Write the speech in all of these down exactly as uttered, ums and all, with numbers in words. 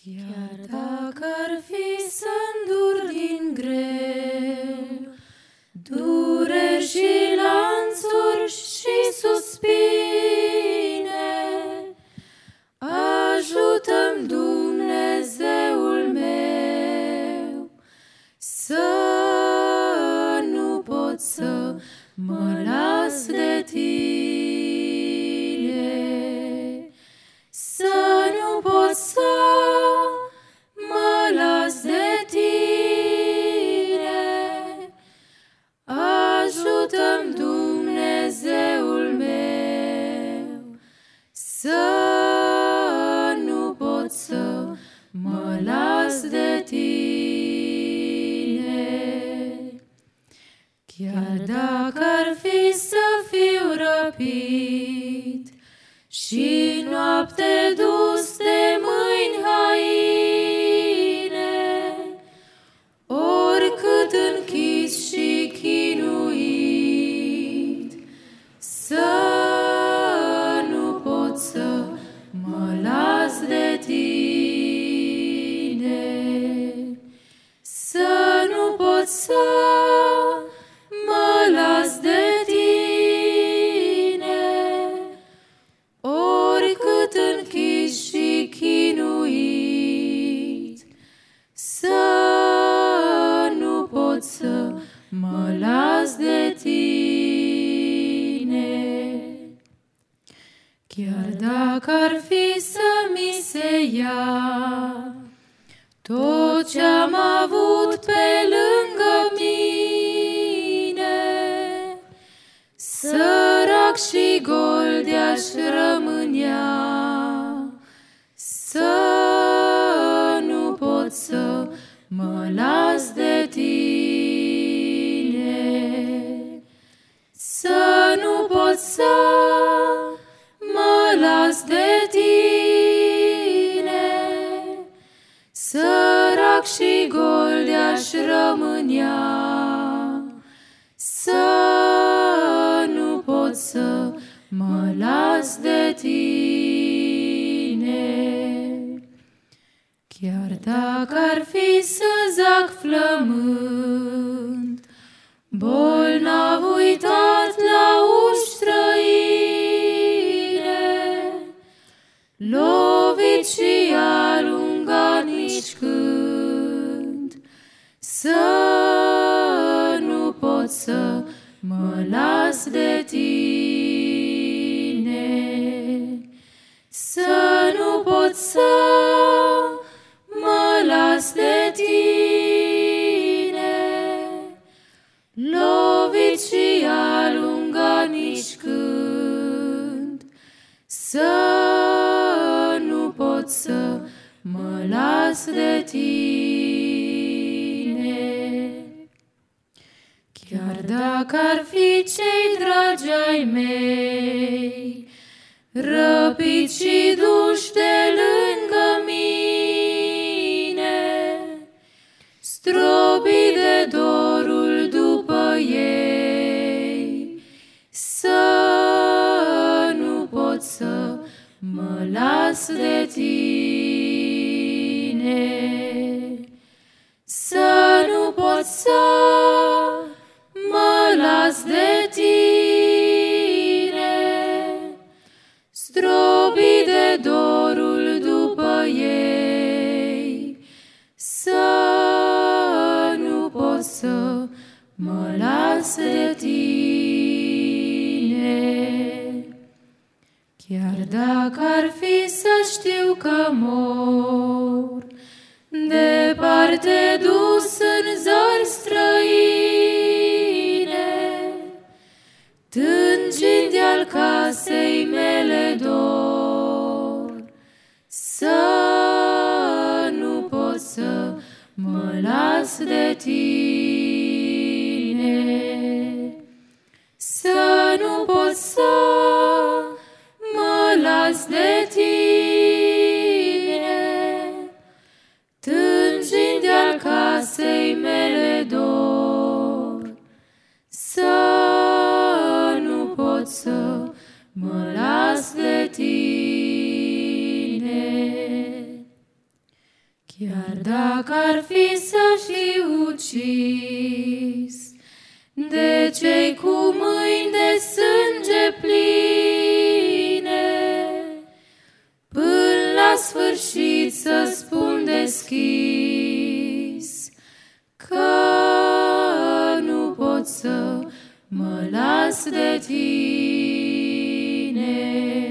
Chiar dacă ar fi să îndur din greu dureri și lanțuri și suspine, ajută-mi, Dumnezeul meu, să nu pot să mă las de Tine, să nu pot să mă las de Tine. Ajută-mi, Dumnezeul meu, să nu pot să mă las de Tine. Chiar dacă ar fi să fiu răpit și noapte dus de mâini haine, oricât închis și chinuit, să nu pot să mă las de Tine, să nu pot să mă las de Tine, oricât închis și chinuit, să nu pot să mă las de Tine. Chiar dacă ar fi să mi se ia tot ce-am avut pe lângă mine, sărac și gol de-aș rămânea, să nu pot să mă las de Tine, să nu pot să mă las de Tine, sărac și gol de-aș rămânea, să nu pot să mă las de Tine. Chiar dacă ar fi să zac flământ, bolnav uitat la uși străine, lovit și alungat nici când, să nu pot să mă las de Tine, să nu pot să mă las de Tine, lovit și alungat nici când, să nu pot să mă las de Tine. Chiar dacă ar fi cei dragi ai mei răpiți și duși de lângă mine, strobii de dorul după ei, să nu pot să mă las de Tine, să nu pot să mă las de Tine, strobii de dorul după ei, să nu pot să mă las de Tine. Chiar dacă ar fi să știu că mor, departe dus în zări străine, tângind de-al casei mele dor, să nu pot să mă las de Tine, să nu pot să mă las de Tine, tângind de-al casei mele dor, să nu pot să mă las de Tine. Chiar dacă ar fi să fi ucis de cei cu mâini de sânge pline, până la sfârșit să spun deschis că nu pot să mă las de tine,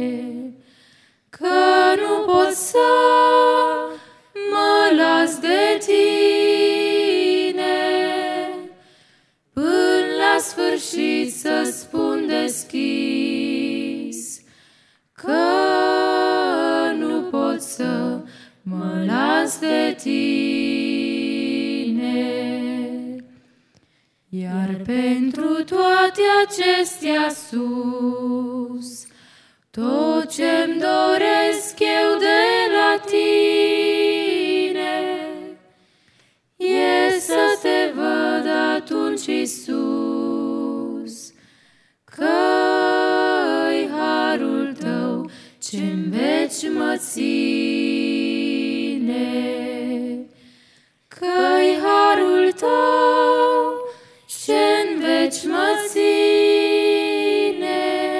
că nu pot să mă las de tine, până la sfârșit să spun deschis că nu pot să mă las de tine. Iar pentru toate acestea sus, tot ce-mi doresc eu de la tine e să te văd atunci, Iisus, că-i harul tău ce-n veci mă ține, că-i harul tău ce-n veci mă ține,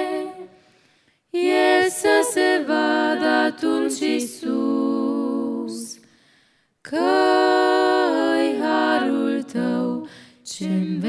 e să se vadă atunci, Iisus, că-i harul tău ce-n